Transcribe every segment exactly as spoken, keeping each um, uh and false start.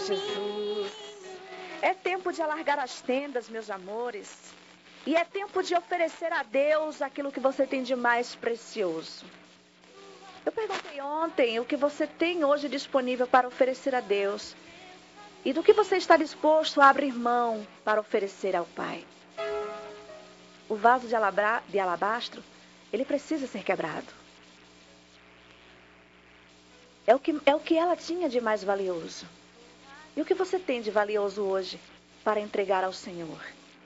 Jesus. É tempo de alargar as tendas, meus amores. E é tempo de oferecer a Deus aquilo que você tem de mais precioso. Eu perguntei ontem o que você tem hoje disponível para oferecer a Deus. E do que você está disposto a abrir mão para oferecer ao Pai. O vaso de, alabra, de alabastro, ele precisa ser quebrado. É o, que, é o que ela tinha de mais valioso. E o que você tem de valioso hoje para entregar ao Senhor?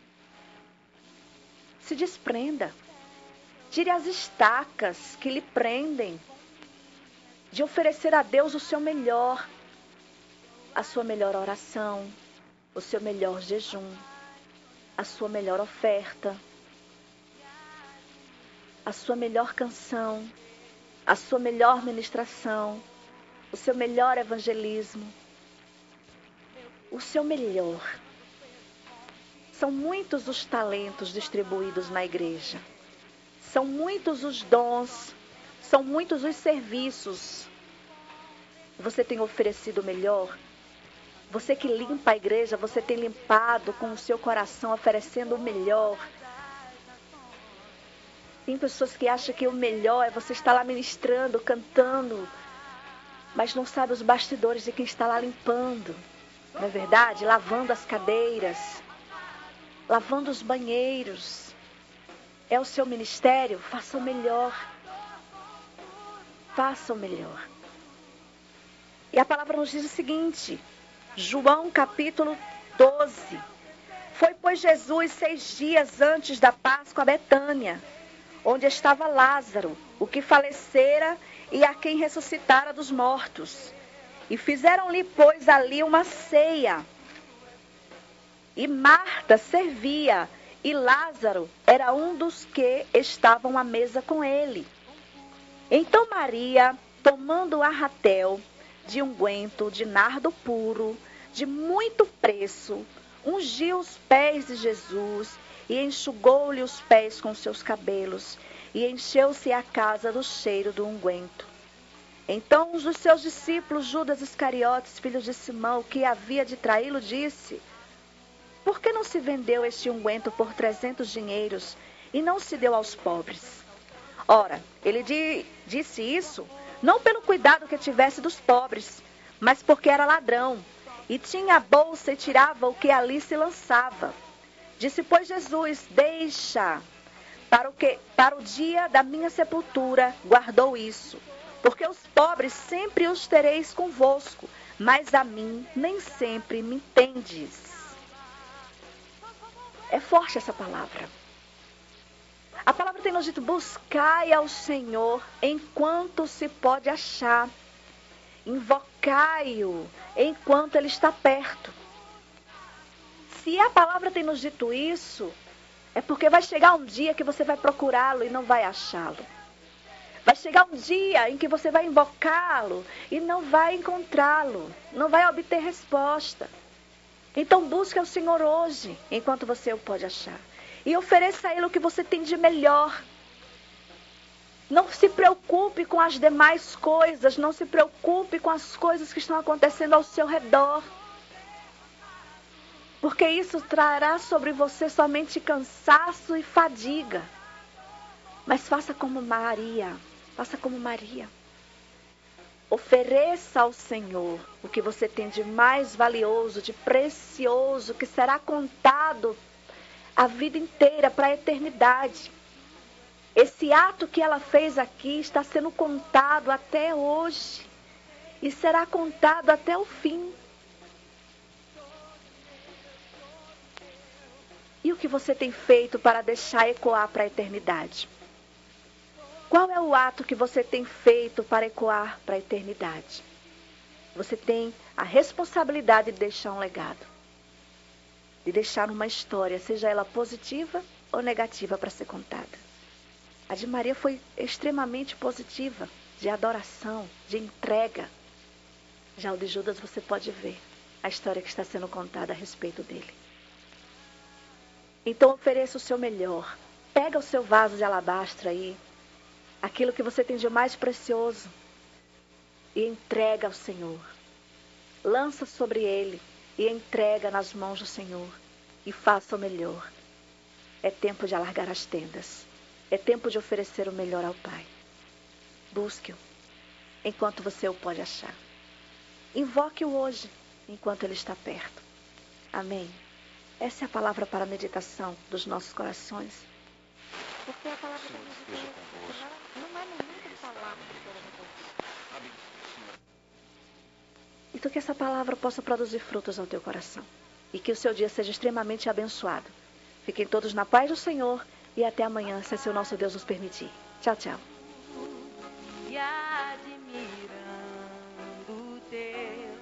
Se desprenda. Tire as estacas que lhe prendem de oferecer a Deus o seu melhor, a sua melhor oração, o seu melhor jejum, a sua melhor oferta, a sua melhor canção, a sua melhor ministração, o seu melhor evangelismo, o seu melhor. São muitos os talentos distribuídos na igreja. São muitos os dons, são muitos os serviços. Você tem oferecido o melhor? Você que limpa a igreja, você tem limpado com o seu coração, oferecendo o melhor. Tem pessoas que acham que o melhor é você estar lá ministrando, cantando, mas não sabe os bastidores de quem está lá limpando. Não é verdade? Lavando as cadeiras, lavando os banheiros. É o seu ministério? Faça o melhor. Faça o melhor. E a palavra nos diz o seguinte, João capítulo doze. Foi, pois, Jesus seis dias antes da Páscoa a Betânia, onde estava Lázaro, o que falecera e a quem ressuscitara dos mortos. E fizeram-lhe, pois, ali uma ceia. E Marta servia, e Lázaro era um dos que estavam à mesa com ele. Então Maria, tomando a ratel de unguento de nardo puro, de muito preço, ungiu os pés de Jesus e enxugou-lhe os pés com seus cabelos, e encheu-se a casa do cheiro do unguento. Então um dos seus discípulos, Judas Iscariotes, filho de Simão, que havia de traí-lo, disse: por que não se vendeu este unguento por trezentos dinheiros e não se deu aos pobres? Ora, ele di, disse isso não pelo cuidado que tivesse dos pobres, mas porque era ladrão, e tinha a bolsa e tirava o que ali se lançava. Disse, pois, Jesus: deixa, para o, que, para o dia da minha sepultura guardou isso, porque os pobres sempre os tereis convosco, mas a mim nem sempre me tendes. É forte essa palavra. A palavra tem nos dito: buscai ao Senhor enquanto se pode achar. Invocai-o enquanto Ele está perto. Se a palavra tem nos dito isso, é porque vai chegar um dia que você vai procurá-lo e não vai achá-lo. Vai chegar um dia em que você vai invocá-lo e não vai encontrá-lo, não vai obter resposta. Então busque ao Senhor hoje, enquanto você o pode achar. E ofereça a Ele o que você tem de melhor. Não se preocupe com as demais coisas, não se preocupe com as coisas que estão acontecendo ao seu redor. Porque isso trará sobre você somente cansaço e fadiga. Mas faça como Maria, faça como Maria. Ofereça ao Senhor o que você tem de mais valioso, de precioso, que será contado a vida inteira, para a eternidade. Esse ato que ela fez aqui está sendo contado até hoje e será contado até o fim. E o que você tem feito para deixar ecoar para a eternidade? Qual é o ato que você tem feito para ecoar para a eternidade? Você tem a responsabilidade de deixar um legado, de deixar uma história, seja ela positiva ou negativa, para ser contada. A de Maria foi extremamente positiva, de adoração, de entrega. Já o de Judas, você pode ver a história que está sendo contada a respeito dele. Então ofereça o seu melhor. Pega o seu vaso de alabastro aí, aquilo que você tem de mais precioso, e entrega ao Senhor. lança sobre ele e entrega nas mãos do Senhor. E faça o melhor. É tempo de alargar as tendas. É tempo de oferecer o melhor ao Pai. Busque-o enquanto você o pode achar. Invoque-o hoje, enquanto ele está perto. Amém? Essa é a palavra para a meditação dos nossos corações. Porque a palavra que nos diz não é muito falar. Então que essa palavra possa produzir frutos ao teu coração. E que o seu dia seja extremamente abençoado. Fiquem todos na paz do Senhor e até amanhã, se assim o nosso Deus nos permitir. Tchau, tchau. E admirando teu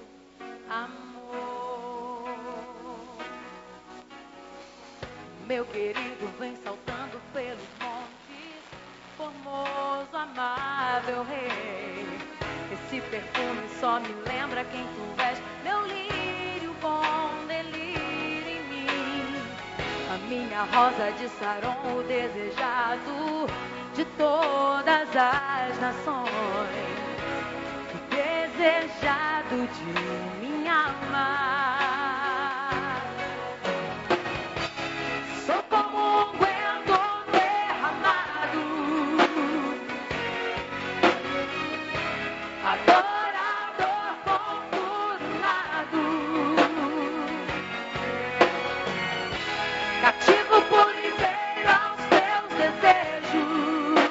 amor, meu querido vem saltando pelos montes, formoso, amável rei. Esse perfume só me lembra quem tu és, meu lírio bom delírio em mim. A minha rosa de Saron, o desejado de todas as nações, o desejado de me amar. Sou como um unguento derramado, adorador conturmado, cativo por inteiro aos teus desejos.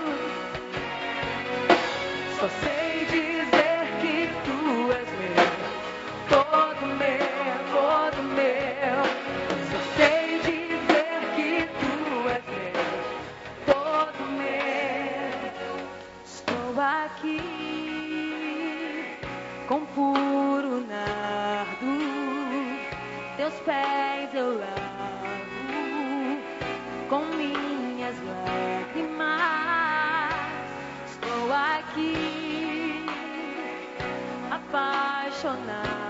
Só sei dizer que tu és meu, todo meu, todo meu. Só sei dizer que tu és meu, todo meu. Estou aqui com puro nardo, teus pés eu lavo com minhas lágrimas. Estou aqui apaixonado